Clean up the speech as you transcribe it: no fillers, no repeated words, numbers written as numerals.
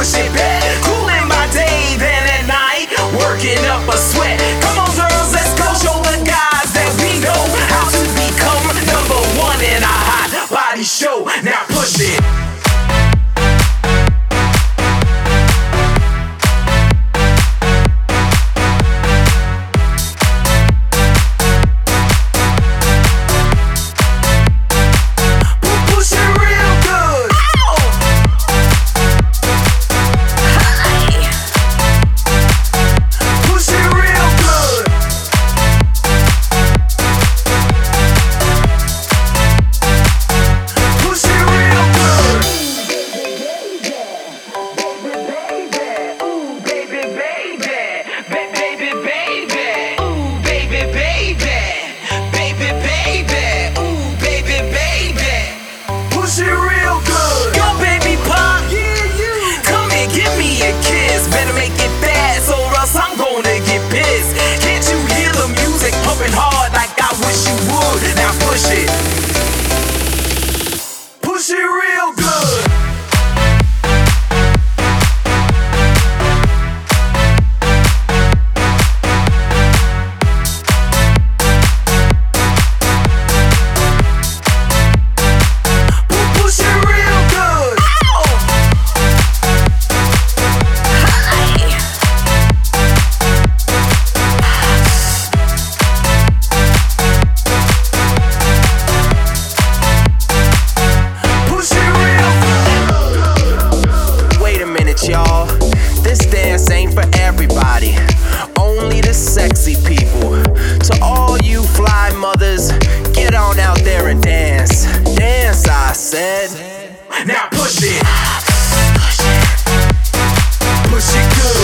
push it back. Cooling my day, then at night, working up a sweat. Come on, girls, let's go show the guys that we know how to become number one in our hot body show. Now push it. Better make it fast or else I'm gonna get pissed. Can't you hear the music pumping hard like I wish you would? Now push it. Push it real good. Y'all, this dance ain't for everybody, only the sexy people. To all you fly mothers, get on out there and dance. Dance, I said. Now push it. Push it good.